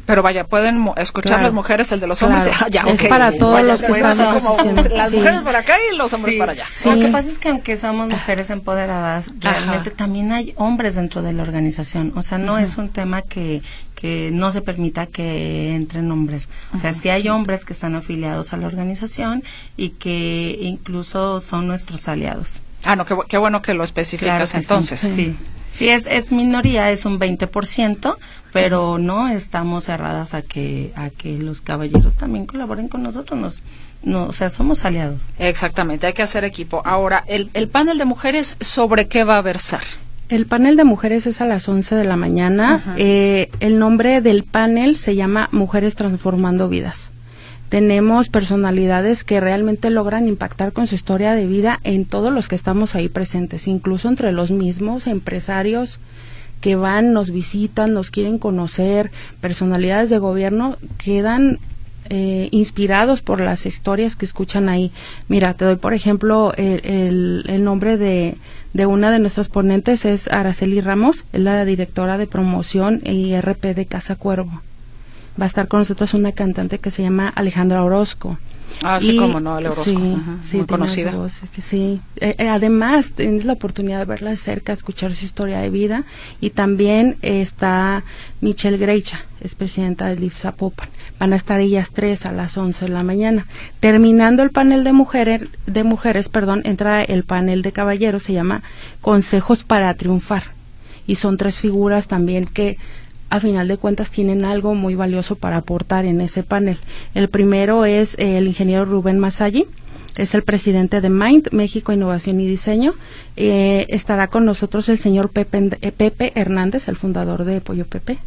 Pero vaya, pueden escuchar Claro. las mujeres el de los Claro. hombres. Ya, Es ok. para todos Vaya, los que pues, estamos como asistiendo. las Sí. mujeres para acá y los hombres Sí. para allá. Sí. Lo que pasa es que aunque somos mujeres empoderadas, realmente también hay hombres dentro de la organización. O sea, no es un tema que no se permita que entren hombres. O sea, sí hay hombres que están afiliados a la organización y que incluso son nuestros aliados. Ah, no, qué bueno que lo especificas que entonces. Sí, es minoría, es un 20%, pero no estamos cerradas a que los caballeros también colaboren con nosotros. O sea, somos aliados. Exactamente, hay que hacer equipo. Ahora, el panel de mujeres, ¿sobre qué va a versar? El panel de mujeres es a las 11 de la mañana. El nombre del panel se llama Mujeres Transformando Vidas. Tenemos personalidades que realmente logran impactar con su historia de vida en todos los que estamos ahí presentes, incluso entre los mismos empresarios que van, nos visitan, nos quieren conocer, personalidades de gobierno quedan inspirados por las historias que escuchan ahí. Mira, te doy por ejemplo el nombre de una de nuestras ponentes es Araceli Ramos, es la directora de promoción y RP de Casa Cuervo. Va a estar con nosotros una cantante que se llama Alejandra Orozco. Ah, sí, cómo no, el Orozco. Sí, muy conocida. Sí. Además, tienes la oportunidad de verla de cerca, escuchar su historia de vida. Y también está Michelle Greicha, es presidenta del DIF Zapopan. Van a estar ellas 3 a las 11 de la mañana. Terminando el panel de mujeres, entra el panel de caballeros, se llama Consejos para Triunfar. Y son 3 figuras también que a final de cuentas tienen algo muy valioso para aportar en ese panel. El primero es el ingeniero Rubén Masalli, es el presidente de Mind, México Innovación y Diseño. Estará con nosotros el señor Pepe Hernández, el fundador de Pollo Pepe.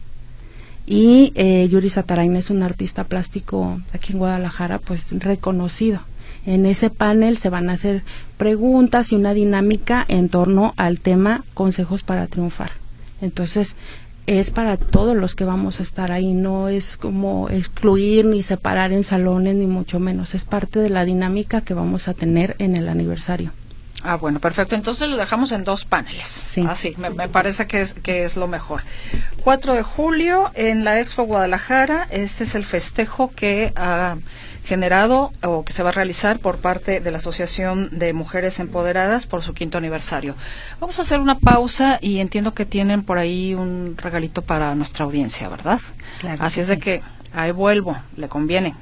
Y Yuri Satarain es un artista plástico aquí en Guadalajara, pues reconocido. En ese panel se van a hacer preguntas y una dinámica en torno al tema Consejos para Triunfar. Entonces, es para todos los que vamos a estar ahí, no es como excluir ni separar en salones, ni mucho menos, es parte de la dinámica que vamos a tener en el aniversario. Ah, bueno, perfecto. Entonces lo dejamos en 2 paneles. Sí. Así, me parece que es lo mejor. 4 de julio en la Expo Guadalajara, este es el festejo que ha generado o que se va a realizar por parte de la Asociación de Mujeres Empoderadas por su 5º aniversario. Vamos a hacer una pausa y entiendo que tienen por ahí un regalito para nuestra audiencia, ¿verdad? Claro. Así es de que ahí vuelvo, le conviene.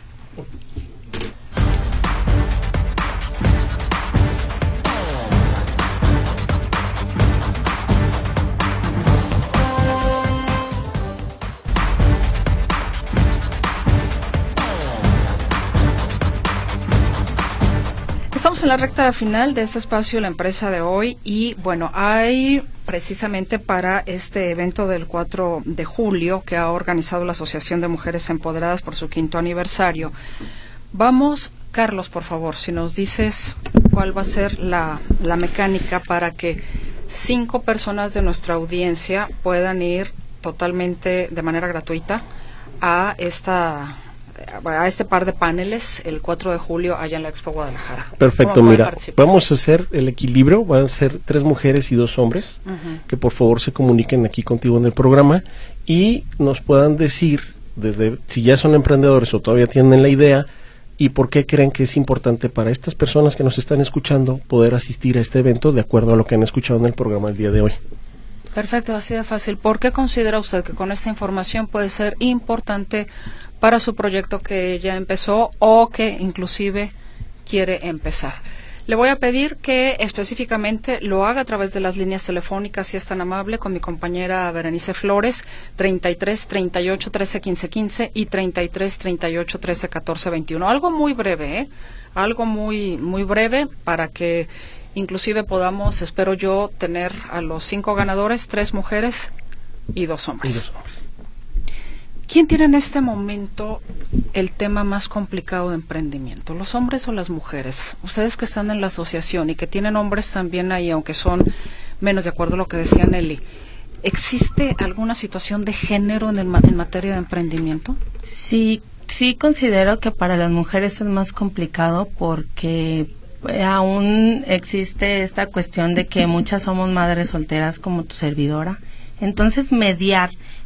Estamos en la recta final de este espacio, la empresa de hoy, y bueno, hay precisamente para este evento del 4 de julio que ha organizado la Asociación de Mujeres Empoderadas por su 5º aniversario. Vamos, Carlos, por favor, si nos dices cuál va a ser la mecánica para que 5 personas de nuestra audiencia puedan ir totalmente de manera gratuita a este par de paneles el 4 de julio allá en la Expo Guadalajara. Perfecto, mira, vamos a hacer el equilibrio, van a ser 3 mujeres y 2 hombres, que por favor se comuniquen aquí contigo en el programa y nos puedan decir, desde si ya son emprendedores o todavía tienen la idea, y por qué creen que es importante para estas personas que nos están escuchando poder asistir a este evento de acuerdo a lo que han escuchado en el programa el día de hoy. Perfecto, así de fácil. ¿Por qué considera usted que con esta información puede ser importante para su proyecto que ya empezó o que inclusive quiere empezar? Le voy a pedir que específicamente lo haga a través de las líneas telefónicas, si es tan amable, con mi compañera Berenice Flores, 33 38 13 15 15 y 33 38 13 14 21. Algo muy breve, algo muy breve para que inclusive podamos, espero yo, tener a los 5 ganadores, 3 mujeres y 2 hombres. ¿Quién tiene en este momento el tema más complicado de emprendimiento? ¿Los hombres o las mujeres? Ustedes que están en la asociación y que tienen hombres también ahí, aunque son menos, de acuerdo a lo que decía Nelly, ¿existe alguna situación de género en materia de emprendimiento? Sí considero que para las mujeres es más complicado porque aún existe esta cuestión de que muchas somos madres solteras como tu servidora. Entonces, mediar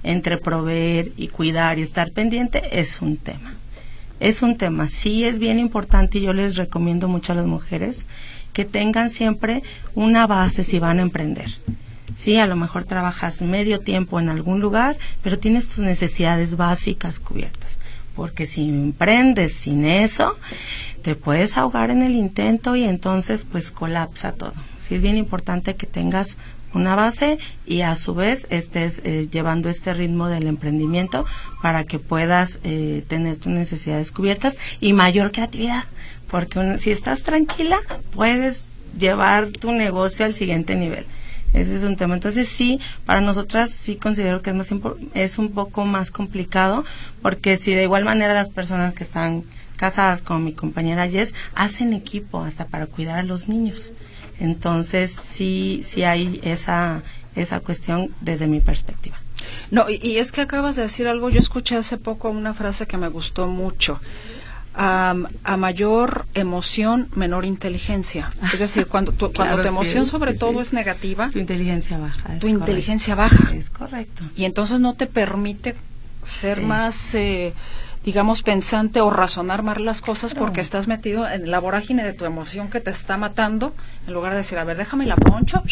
entre proveer y cuidar y estar pendiente es un tema. Es un tema, sí es bien importante, y yo les recomiendo mucho a las mujeres que tengan siempre una base si van a emprender. Sí, a lo mejor trabajas medio tiempo en algún lugar, pero tienes tus necesidades básicas cubiertas. Porque si emprendes sin eso, te puedes ahogar en el intento y entonces pues colapsa todo. Sí, es bien importante que tengas una base y a su vez estés llevando este ritmo del emprendimiento para que puedas tener tus necesidades cubiertas y mayor creatividad. Porque si estás tranquila, puedes llevar tu negocio al siguiente nivel. Ese es un tema. Entonces sí, para nosotras sí considero que es un poco más complicado, porque si de igual manera las personas que están casadas con mi compañera Jess hacen equipo hasta para cuidar a los niños. Entonces sí hay esa cuestión desde mi perspectiva. No, y es que acabas de decir algo. Yo escuché hace poco una frase que me gustó mucho. A mayor emoción, menor inteligencia. Es decir, cuando tu emoción sobre todo es negativa, tu inteligencia baja. Tu inteligencia baja. Es correcto. Y entonces no te permite ser más, digamos, pensante o razonar más las cosas, porque estás metido en la vorágine de tu emoción que te está matando, en lugar de decir, a ver, déjame la poncho.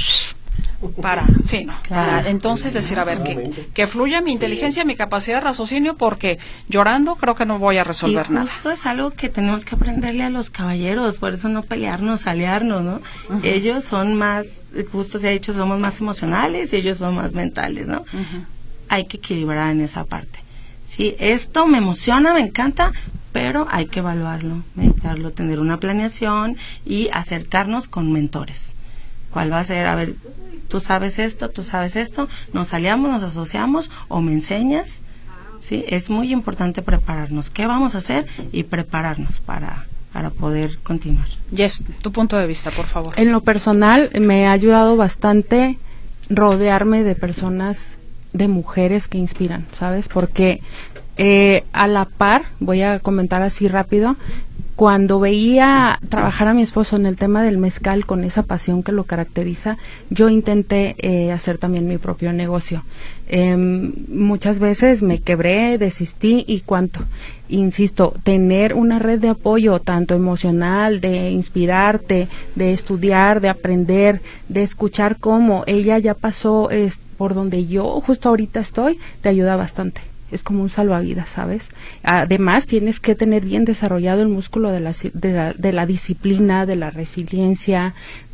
Entonces decir, a ver, que fluya mi inteligencia, mi capacidad de raciocinio, porque llorando creo que no voy a resolver nada. Y justo es algo que tenemos que aprenderle a los caballeros, por eso no pelearnos, aliarnos, ¿no? Uh-huh. Ellos son más, justo se ha dicho, somos más emocionales y ellos son más mentales, ¿no? Uh-huh. Hay que equilibrar en esa parte. Sí, esto me emociona, me encanta, pero hay que evaluarlo, meditarlo, tener una planeación y acercarnos con mentores. ¿Cuál va a ser? A ver, tú sabes esto, nos aliamos, nos asociamos o me enseñas. Sí, es muy importante prepararnos. ¿Qué vamos a hacer? Y prepararnos para poder continuar. Jess, tu punto de vista, por favor. En lo personal, me ha ayudado bastante rodearme de personas, de mujeres que inspiran, ¿sabes? Porque a la par, voy a comentar así rápido, cuando veía trabajar a mi esposo en el tema del mezcal con esa pasión que lo caracteriza, yo intenté hacer también mi propio negocio. Muchas veces me quebré, desistí y insisto, tener una red de apoyo tanto emocional, de inspirarte, de estudiar, de aprender, de escuchar cómo ella ya pasó por donde yo justo ahorita estoy, te ayuda bastante. Es como un salvavidas, ¿sabes? Además, tienes que tener bien desarrollado el músculo de la disciplina, de la resiliencia,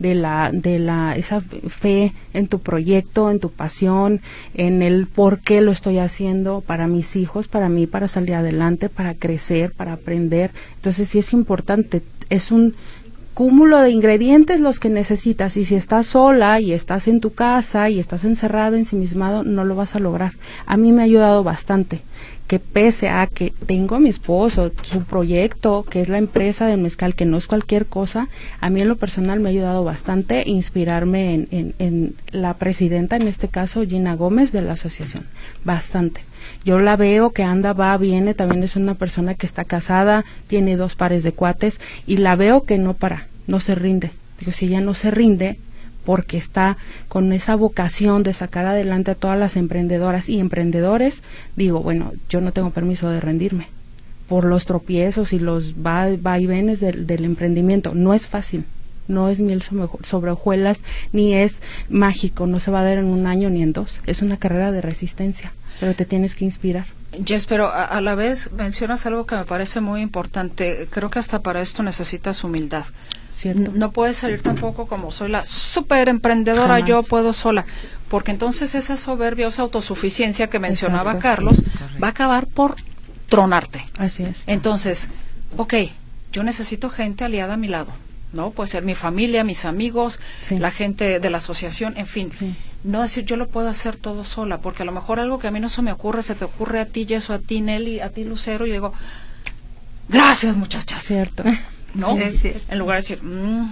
esa fe en tu proyecto, en tu pasión, en el por qué lo estoy haciendo para mis hijos, para mí, para salir adelante, para crecer, para aprender. Entonces, sí es importante. Es un cúmulo de ingredientes los que necesitas, y si estás sola y estás en tu casa y estás encerrado, ensimismado, no lo vas a lograr. A mí me ha ayudado bastante, que pese a que tengo a mi esposo, su proyecto, que es la empresa de mezcal, que no es cualquier cosa, a mí en lo personal me ha ayudado bastante inspirarme en la presidenta, en este caso Gina Gómez, de la asociación, bastante. Yo la veo que anda, va, viene, también es una persona que está casada, tiene 2 pares de cuates, y la veo que no se rinde. Digo, si ella no se rinde, porque está con esa vocación de sacar adelante a todas las emprendedoras y emprendedores, digo, bueno, yo no tengo permiso de rendirme por los tropiezos y los vaivenes del emprendimiento. No es fácil, no es miel sobre hojuelas, ni es mágico, no se va a dar en 1 año ni en 2, es una carrera de resistencia, pero te tienes que inspirar. Jess, pero a la vez mencionas algo que me parece muy importante. Creo que hasta para esto necesitas humildad. ¿Cierto? No puedes salir tampoco como soy la súper emprendedora, jamás. Yo puedo sola, porque entonces esa soberbia, esa autosuficiencia que mencionaba Carlos, sí, va a acabar por tronarte. Así es. Entonces, yo necesito gente aliada a mi lado, ¿no? Puede ser mi familia, mis amigos, sí, la gente de la asociación, en fin. Sí. No decir yo lo puedo hacer todo sola, porque a lo mejor algo que a mí no se me ocurre, se te ocurre a ti, Jess, o a ti, Nelly, a ti, Lucero, y digo, gracias, muchachas. Cierto. ¿No? Sí, es cierto. En lugar de decir,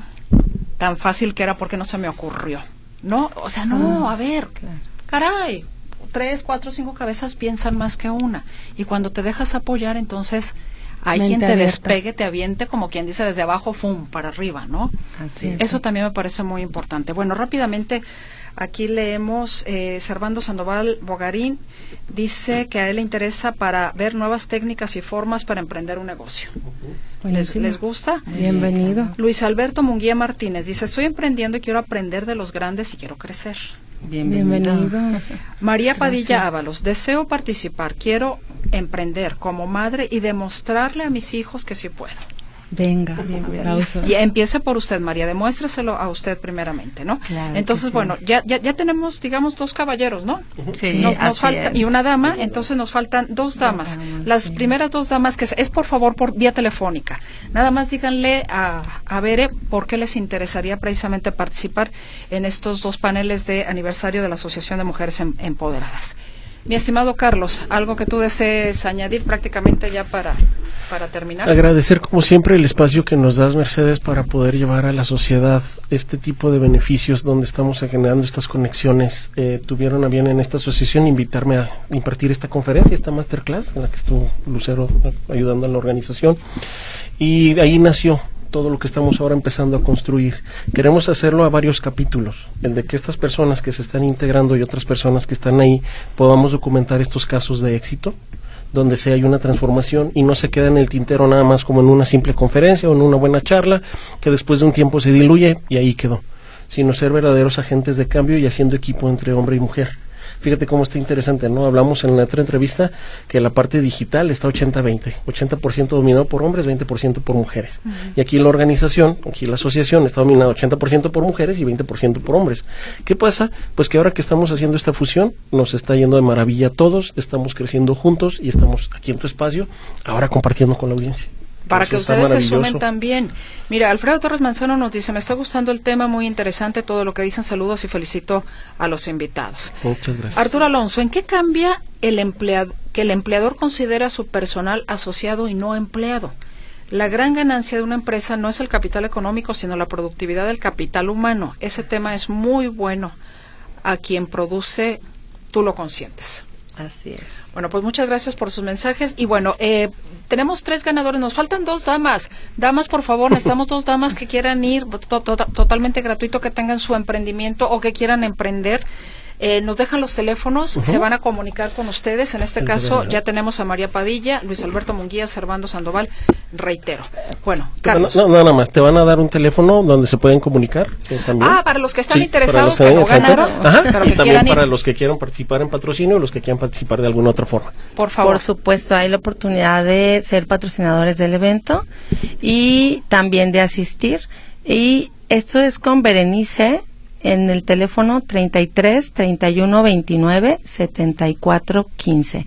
tan fácil que era, porque no se me ocurrió. No, o sea, no, a ver, claro. Caray, 3, 4, 5 cabezas piensan más que una. Y cuando te dejas apoyar, entonces hay quien te despegue, te aviente, como quien dice, desde abajo, ¡fum!, para arriba, ¿no? Así es. Eso también me parece muy importante. Bueno, rápidamente, Aquí leemos, Servando Sandoval Bogarín dice que a él le interesa para ver nuevas técnicas y formas para emprender un negocio. ¿Les gusta? Bienvenido. Luis Alberto Munguía Martínez dice, estoy emprendiendo y quiero aprender de los grandes y quiero crecer. Bienvenido. María Padilla Ábalos, deseo participar, quiero emprender como madre y demostrarle a mis hijos que sí puedo. Venga, aplauso. Y empiece por usted, María, demuéstreselo a usted primeramente, ¿no? Claro. Entonces, que sí. bueno, ya tenemos, digamos, 2 caballeros, ¿no? Sí, nos así falta, es. y una dama, entonces nos faltan 2 damas. Las primeras 2 damas, que es por favor por vía telefónica. Nada más díganle a Bere por qué les interesaría precisamente participar en estos 2 paneles de aniversario de la Asociación de Mujeres Empoderadas. Mi estimado Carlos, algo que tú desees añadir prácticamente ya para terminar. Agradecer como siempre el espacio que nos das, Mercedes, para poder llevar a la sociedad este tipo de beneficios donde estamos generando estas conexiones. Tuvieron a bien en esta asociación invitarme a impartir esta conferencia, esta masterclass en la que estuvo Lucero ayudando a la organización, y de ahí nació todo lo que estamos ahora empezando a construir. Queremos hacerlo a varios capítulos, el de que estas personas que se están integrando y otras personas que están ahí podamos documentar estos casos de éxito, donde se hay una transformación y no se queda en el tintero nada más como en una simple conferencia o en una buena charla que después de un tiempo se diluye y ahí quedó, sino ser verdaderos agentes de cambio y haciendo equipo entre hombre y mujer. Fíjate cómo está interesante, ¿no? Hablamos en la otra entrevista que la parte digital está 80-20, 80% dominado por hombres, 20% por mujeres. Y aquí la organización, aquí la asociación está dominada 80% por mujeres y 20% por hombres. ¿Qué pasa? Pues que ahora que estamos haciendo esta fusión, nos está yendo de maravilla a todos, estamos creciendo juntos y estamos aquí en tu espacio, ahora compartiendo con la audiencia. Para que Eso está ustedes se sumen maravilloso. también. Mira, Alfredo Torres Manzano nos dice, me está gustando el tema, muy interesante todo lo que dicen, saludos y felicito a los invitados. Muchas gracias. Arturo Alonso, ¿en qué cambia que el empleador considera a su personal asociado y no empleado? La gran ganancia de una empresa no es el capital económico, sino la productividad del capital humano. Ese tema es muy bueno. A quien produce, tú lo consientes. Así es. Bueno, pues muchas gracias por sus mensajes. Y bueno, tenemos 3 ganadores, nos faltan 2 damas. Damas, por favor, necesitamos 2 damas que quieran ir, totalmente gratuito, que tengan su emprendimiento o que quieran emprender. Nos dejan los teléfonos, se van a comunicar con ustedes. En este caso ya tenemos a María Padilla, Luis Alberto Munguía, Servando Sandoval. Reitero. Bueno, Carlos. No, nada más, te van a dar un teléfono donde se pueden comunicar también. Para los que están Sí, interesados, para que los no ganaron, pero y que también quieran para ir. los que quieran participar en patrocinio o los que quieran participar de alguna otra forma. Por favor. Por supuesto, hay la oportunidad de ser patrocinadores del evento y también de asistir. Y esto es con Berenice en el teléfono 33 31 29 74 15.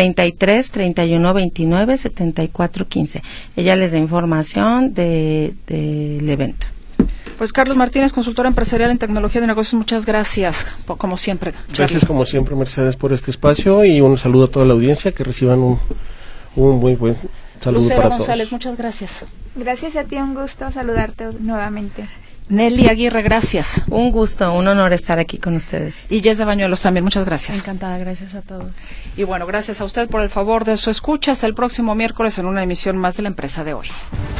33 31 29 74 15. Ella les da información del evento. Pues Carlos Martínez, consultor empresarial en tecnología de negocios, muchas gracias, como siempre. Gracias como siempre, Mercedes, por este espacio y un saludo a toda la audiencia, que reciban un muy buen saludo Lucero para González, todos. muchas gracias. Gracias a ti, un gusto saludarte nuevamente. Nelly Aguirre, gracias. Un gusto, un honor estar aquí con ustedes. Y Jess de Bañuelos también, muchas gracias. Encantada, gracias a todos. Y bueno, gracias a usted por el favor de su escucha. Hasta el próximo miércoles en una emisión más de La Empresa de Hoy.